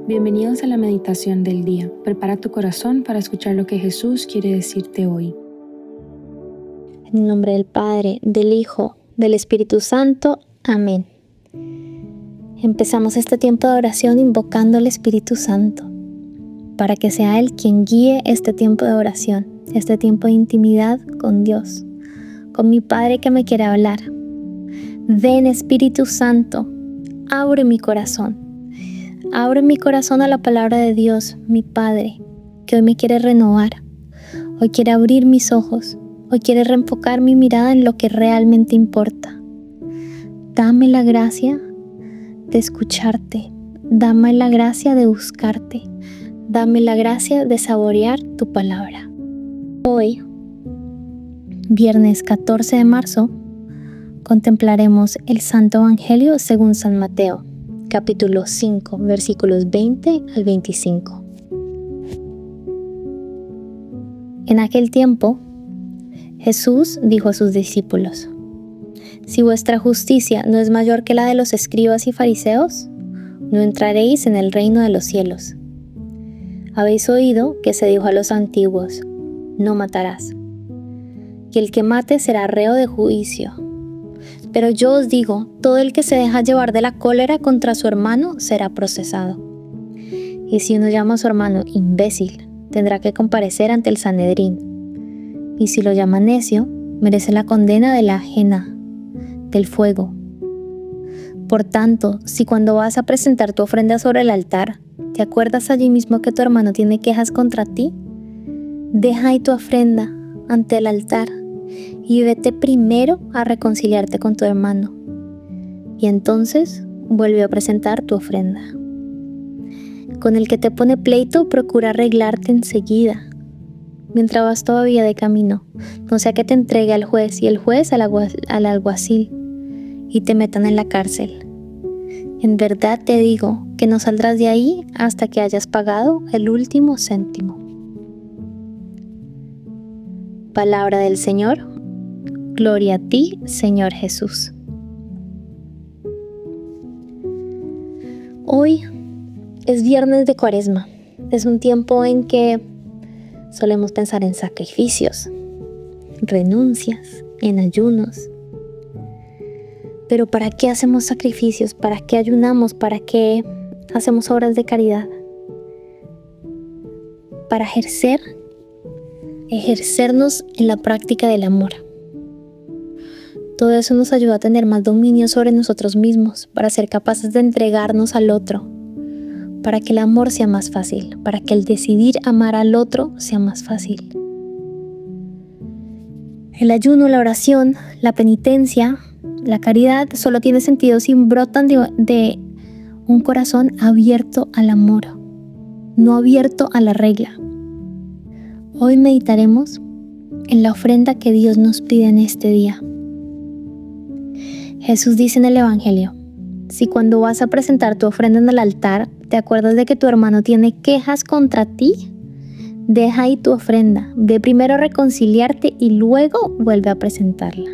Bienvenidos a la meditación del día. Prepara tu corazón para escuchar lo que Jesús quiere decirte hoy. En el nombre del Padre, del Hijo, del Espíritu Santo. Amén. Empezamos este tiempo de oración invocando al Espíritu Santo, para que sea Él quien guíe este tiempo de oración, este tiempo de intimidad con Dios, con mi Padre que me quiere hablar. Ven, Espíritu Santo, abre mi corazón. Abre mi corazón a la palabra de Dios, mi Padre, que hoy me quiere renovar. Hoy quiere abrir mis ojos. Hoy quiere reenfocar mi mirada en lo que realmente importa. Dame la gracia de escucharte. Dame la gracia de buscarte. Dame la gracia de saborear tu palabra. Hoy, viernes 14 de marzo, contemplaremos el Santo Evangelio según San Mateo, capítulo 5, versículos 20 al 25. En aquel tiempo, Jesús dijo a sus discípulos: Si vuestra justicia no es mayor que la de los escribas y fariseos, no entraréis en el reino de los cielos. Habéis oído que se dijo a los antiguos: No matarás, y el que mate será reo de juicio. Pero yo os digo, todo el que se deja llevar de la cólera contra su hermano será procesado. Y si uno llama a su hermano imbécil, tendrá que comparecer ante el Sanedrín. Y si lo llama necio, merece la condena de la ajena, del fuego. Por tanto, si cuando vas a presentar tu ofrenda sobre el altar, te acuerdas allí mismo que tu hermano tiene quejas contra ti, deja ahí tu ofrenda ante el altar y vete primero a reconciliarte con tu hermano. Y entonces vuelve a presentar tu ofrenda. Con el que te pone pleito, procura arreglarte enseguida, mientras vas todavía de camino, no sea que te entregue al juez y el juez al alguacil y te metan en la cárcel. En verdad te digo que no saldrás de ahí hasta que hayas pagado el último céntimo. Palabra del Señor. Gloria a ti, Señor Jesús. Hoy es viernes de Cuaresma. Es un tiempo en que solemos pensar en sacrificios, renuncias, en ayunos. Pero ¿para qué hacemos sacrificios? ¿Para qué ayunamos? ¿Para qué hacemos obras de caridad? Para ejercernos en la práctica del amor. Todo eso nos ayuda a tener más dominio sobre nosotros mismos, para ser capaces de entregarnos al otro, para que el amor sea más fácil, para que el decidir amar al otro sea más fácil. El ayuno, la oración, la penitencia, la caridad solo tiene sentido si brotan de un corazón abierto al amor, no abierto a la regla. Hoy meditaremos en la ofrenda que Dios nos pide en este día. Jesús dice en el Evangelio: Si cuando vas a presentar tu ofrenda en el altar, te acuerdas de que tu hermano tiene quejas contra ti, deja ahí tu ofrenda, ve primero a reconciliarte y luego vuelve a presentarla.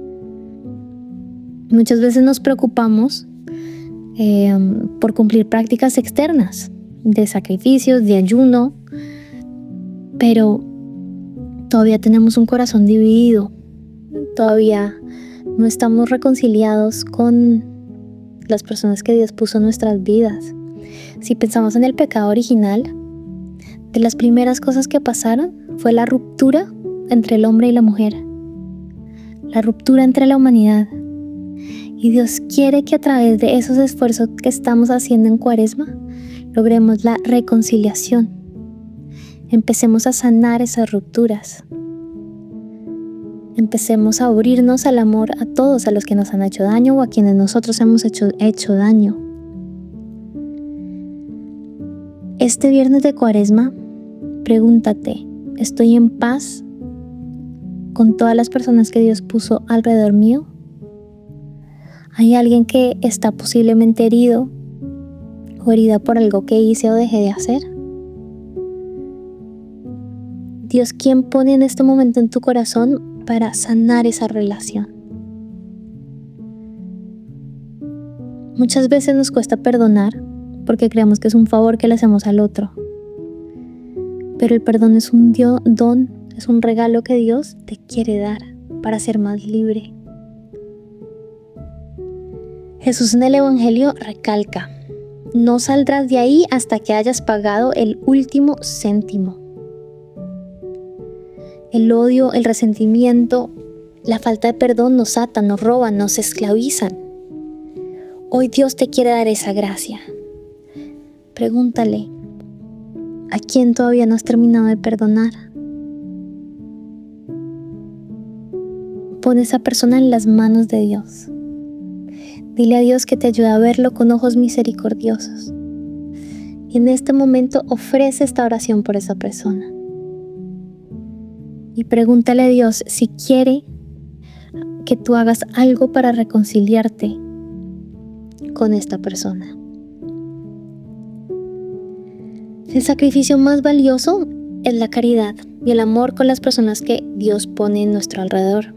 Muchas veces nos preocupamos por cumplir prácticas externas, de sacrificios, de ayuno, pero todavía tenemos un corazón dividido, todavía no estamos reconciliados con las personas que Dios puso en nuestras vidas. Si pensamos en el pecado original, de las primeras cosas que pasaron fue la ruptura entre el hombre y la mujer, la ruptura entre la humanidad. Y Dios quiere que a través de esos esfuerzos que estamos haciendo en Cuaresma, logremos la reconciliación. Empecemos a sanar esas rupturas. Empecemos a abrirnos al amor a todos, a los que nos han hecho daño o a quienes nosotros hemos hecho daño. Este viernes de Cuaresma, pregúntate: ¿estoy en paz con todas las personas que Dios puso alrededor mío? ¿Hay alguien que está posiblemente herido o herida por algo que hice o dejé de hacer? Dios, ¿quién pone en este momento en tu corazón para sanar esa relación? Muchas veces nos cuesta perdonar porque creemos que es un favor que le hacemos al otro. Pero el perdón es un don, es un regalo que Dios te quiere dar para ser más libre. Jesús en el Evangelio recalca: no saldrás de ahí hasta que hayas pagado el último céntimo. El odio, el resentimiento, la falta de perdón nos atan, nos roban, nos esclavizan. Hoy Dios te quiere dar esa gracia. Pregúntale: ¿a quién todavía no has terminado de perdonar? Pon a esa persona en las manos de Dios. Dile a Dios que te ayude a verlo con ojos misericordiosos. Y en este momento ofrece esta oración por esa persona. Y pregúntale a Dios si quiere que tú hagas algo para reconciliarte con esta persona. El sacrificio más valioso es la caridad y el amor con las personas que Dios pone en nuestro alrededor.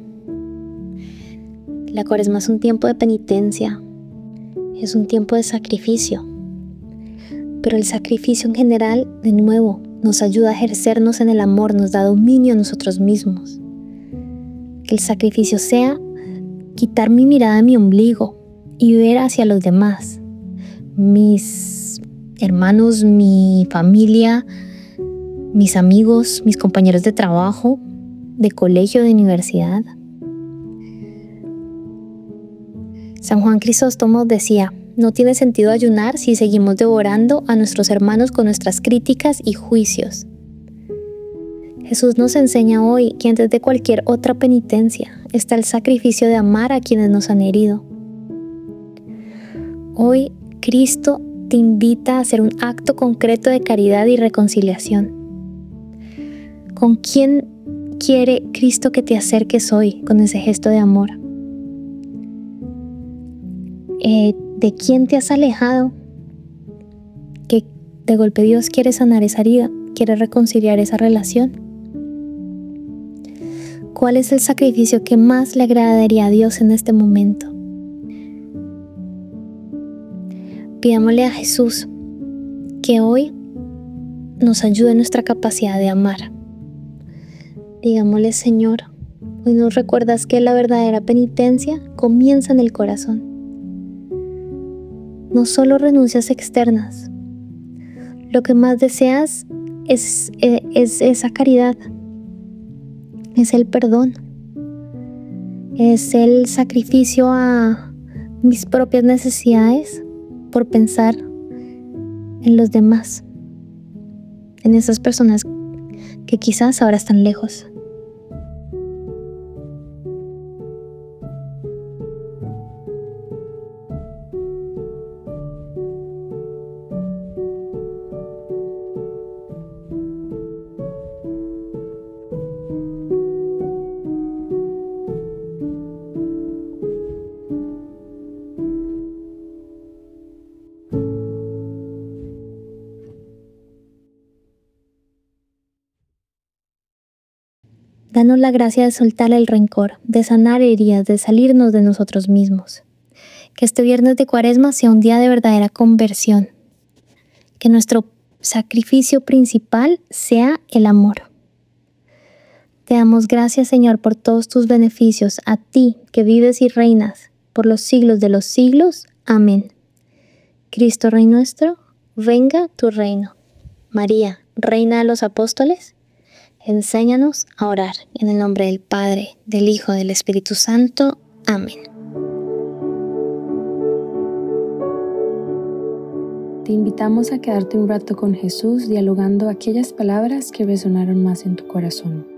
La Cuaresma es un tiempo de penitencia, es un tiempo de sacrificio, pero el sacrificio en general, de nuevo, nos ayuda a ejercernos en el amor, nos da dominio a nosotros mismos. Que el sacrificio sea quitar mi mirada de mi ombligo y ver hacia los demás, mis hermanos, mi familia, mis amigos, mis compañeros de trabajo, de colegio, de universidad. San Juan Crisóstomo decía: no tiene sentido ayunar si seguimos devorando a nuestros hermanos con nuestras críticas y juicios. Jesús nos enseña hoy que antes de cualquier otra penitencia está el sacrificio de amar a quienes nos han herido. Hoy Cristo te invita a hacer un acto concreto de caridad y reconciliación. ¿Con quién quiere Cristo que te acerques hoy con ese gesto de amor? ¿De quién te has alejado? Que de golpe Dios quiere sanar esa herida, quiere reconciliar esa relación. ¿Cuál es el sacrificio que más le agradaría a Dios en este momento? Pidámosle a Jesús que hoy nos ayude en nuestra capacidad de amar. Digámosle: Señor, hoy nos recuerdas que la verdadera penitencia comienza en el corazón. No solo renuncias externas, lo que más deseas es esa caridad, es el perdón, es el sacrificio a mis propias necesidades por pensar en los demás, en esas personas que quizás ahora están lejos. Danos la gracia de soltar el rencor, de sanar heridas, de salirnos de nosotros mismos. Que este viernes de Cuaresma sea un día de verdadera conversión. Que nuestro sacrificio principal sea el amor. Te damos gracias, Señor, por todos tus beneficios, a ti que vives y reinas por los siglos de los siglos. Amén. Cristo Rey nuestro, venga tu reino. María, Reina de los Apóstoles, enséñanos a orar en el nombre del Padre, del Hijo, del Espíritu Santo. Amén. Te invitamos a quedarte un rato con Jesús dialogando aquellas palabras que resonaron más en tu corazón.